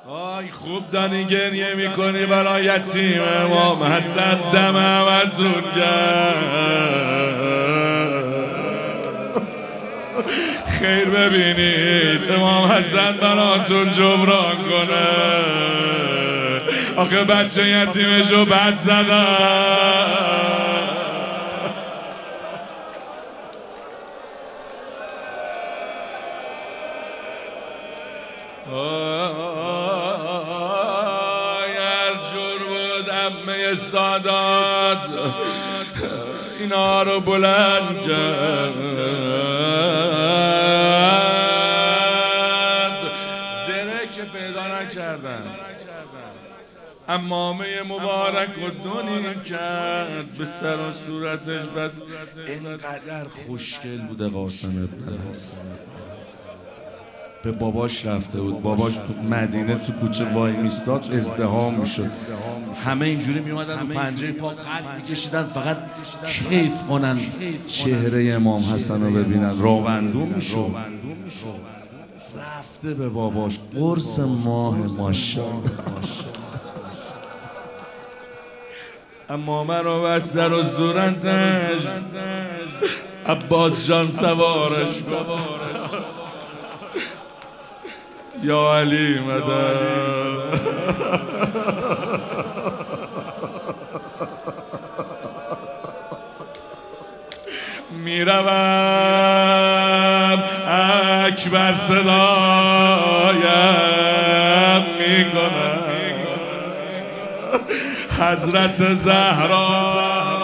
آی خوب دانی گریه میکنی برای یتیم امام حسن دم همتون گرد. خیر ببینید امام حسن براتون جبران کنه. آخه بچه یتیمشو بد زدن. هر جور بود عمه سادات اینا رو بلند کرد. زره که پیدا نکردن، عمامه مبارک و دونی کرد به سر و صورتش. بس اینقدر خوشگل بوده قاسم ابن حسن. به باباش رفته بود، باباش تو مدینه تو کوچه وای میستاد، ازدحام میشد، همه اینجوری میومدن و پنجه پا قد میکشیدن فقط کیف کنن چهره امام حسن رو ببینن. راوندون میشد. رفته به باباش قرص ماه ماشاءالله. اما من رو بستر و صورتش عباس جان سوارش یا علی مدد. میروم اکبر صدایم میکنم، حضرت زهرا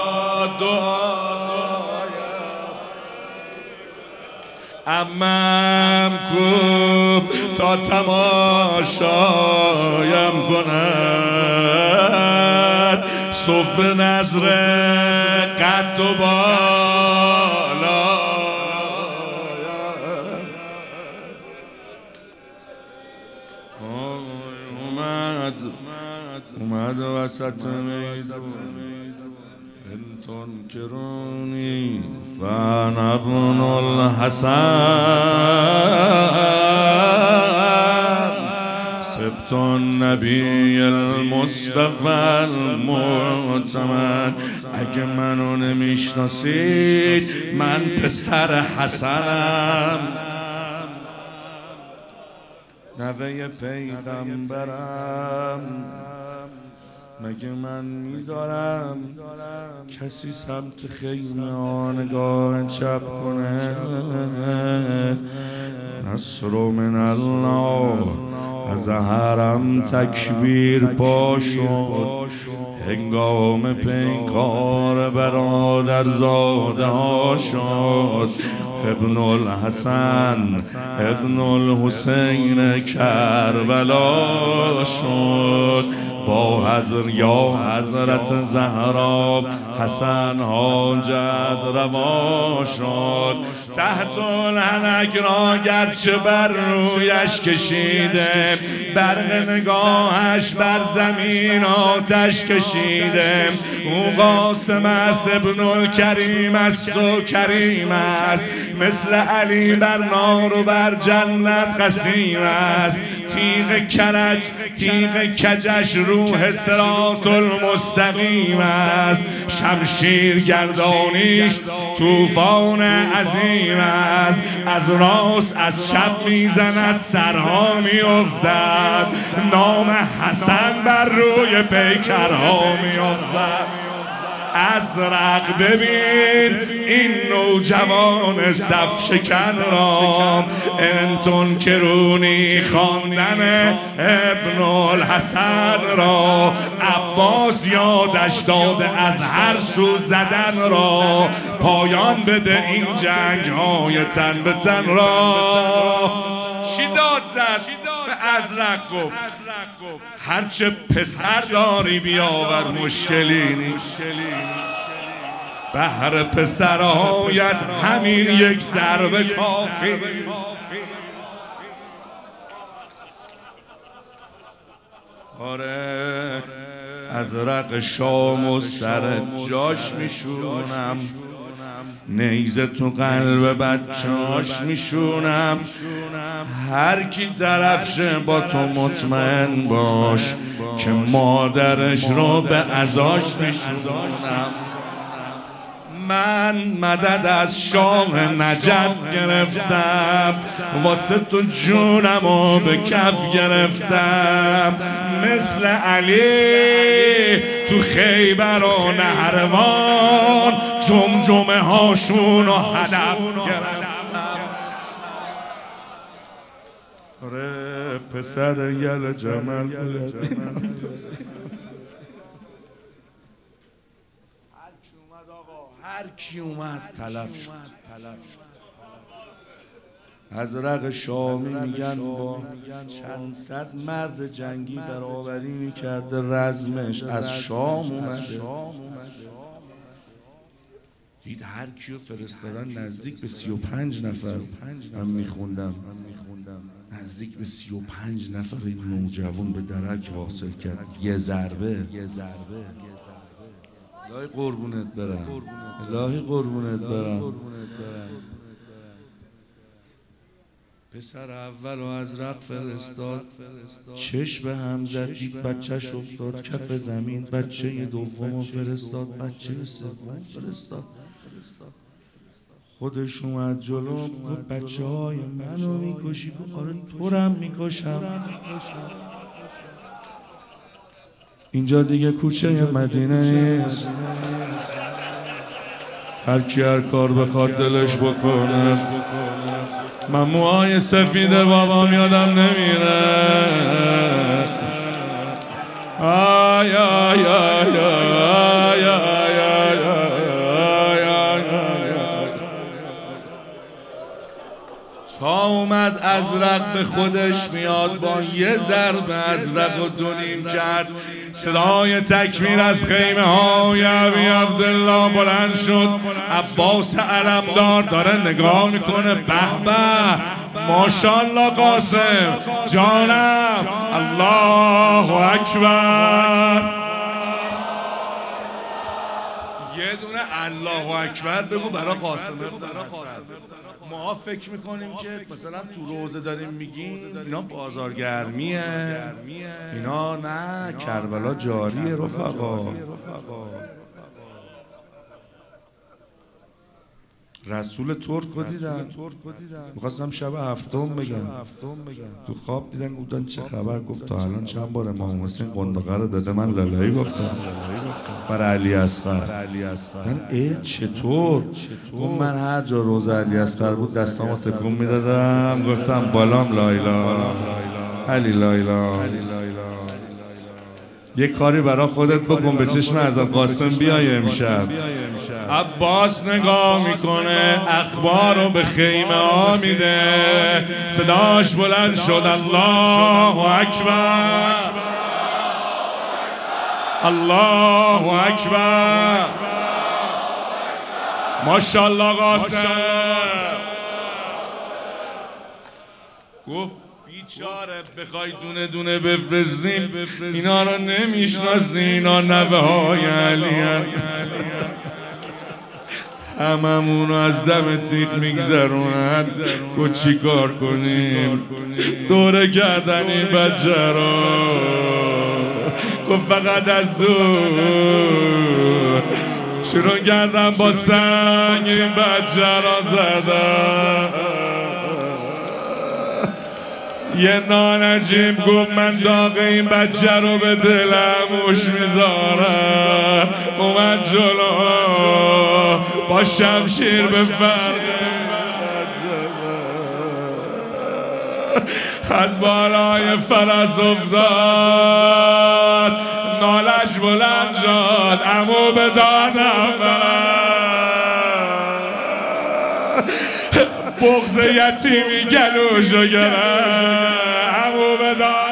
عمم کو تا تماشایم کند، صفر نظر قد و بالا. اومد وسط میدون تنکرونی فانا ابن الحسن سبت النبی المصطفى المعتمد. اگه منو نمیشناسید من پسر حسنم، نوه پیغمبرم. مگه من میدارم کسی سمت خیمه ها نگاه چپ کنه؟ نصر من الله از حرم تکبیر پا شد، هنگام پیکار برادرزاده ها شد. ابن الحسن ابن الحسین کربلا شد. با حضرت زهرا حسن حاجت روا شد. تحت الحنک را گرچه بر رویش کشیده، برق نگاهش بر زمین آتش کشیده. او قاسم است ابن الکریم است و کریم است، مثل علی بر نار و بر جنت قسیم است. تیغ کجش روح صراط المستقیم است، شمشیر گردانیش طوفان عظیم است. از راست از چپ میزند سرها میافتد، نام حسن بر روی پیکرها میافتد. ازرق ببین این نوجوان صف شکن را، انتون کرونی خواندن ابن الحسن را. عباس یادش داده از هر سو زدن را، پایان بده این جنگ های تن به تن را. چی داد زد؟ به ازرق گفت هرچه پسر داری بیاور مشکلی نیست، بهر پسر آید همین یک ضربه کافی است. آره ازرق شام و سر جاش میشونم، نیزه تو قلب بچه‌اش میشونم. هر کی طرف شه با تو مطمئن باش که مادرش رو به عزاش میشونم. من مدد از شاه نجف گرفتم، واسه تو جونمو به کف گرفتم، مثل علی تو خیبر و نهروان جمجمه هاشون و هدف گرفتم. آره پسر یل جمل هر کی اومد تلف شد. ازرق شامی میگن با چند صد مرد جنگی برابری میکرده، رزمش از شام اومده. دید هر کیو فرستادن نزدیک به 35 نفر. من میخوندم نزدیک به 35 نفر این نوجوان به درک واصل کرد. یه ضربه. الهی قربونت برم، الهی قربونت برم. پسر اول و ازرق فرستاد، چشم به هم زد، دید بچهش افتاد کف زمین. بچه دوم فرستاد، بچه سوم فرستاد. خودش اومد جلو گفت بچه های منو میکشی؟ آره تو رم میکشم. اینجا دیگه کوچه مدینه نیست، هر کی هر کار بخواد دلش بکنه. من موهای سفید بابام یادم نمیره. آی آی آی آی آی تا اومد ازرق به خودش میاد، با یه ضرب ازرق و 2 نیم کرد. صدای تکبیر از خیمه های ابی عبدالله بلند شد. عباس علمدار داره نگاه میکنه، به به ماشاءالله قاسم جانم، الله اکبر. یه دونه الله اکبر بگو برای قاسم. ما فکر میکنیم که مثلا تو روزه داریم میگیم اینا بازارگرمیه، اینا نه، کربلا جاریه رفقا. رسول ترک رو دیدن، میخواستم شب هفتم بگم، تو خواب دیدن گفتن چه خبر؟ گفت تا الان چند بار امام حسین قندقه رو داده من لالایی گفتم برای علی اصغر. گفتن ای چطور؟ گفت من هر جا روز علی اصغر بود دستامو تکون میدادم، گفتم بالام لایلا علی لایلا. یه کاری برا خودت بکن، به چشم حضرت قاسم بیای امشب. عباس نگاه میکنه، اخبارو به خیمه ها میده. صداش بلند شد، الله اکبر، الله اکبر، ماشاءالله قاسم. گفت بیچاره بخوای دونه دونه بفرستیم اینا رو نمیشناسی، اینا نوه های علی هممونو از دم تیغ میگذرونن. گفت چی کار کنیم؟ دوره کردن این بچه رو. گفت فقط از دور شروع کردم با سنگ این بچه را زدم. یه نانجیم گفت من داغ این بچه رو به دلموش میذارم. اومد جلو با شمشیر به فرق از بالای فرس افتاد، نالش بلند شد، عمو به دادم بغض یتیمی گلوشو گرفت، عمو به دادم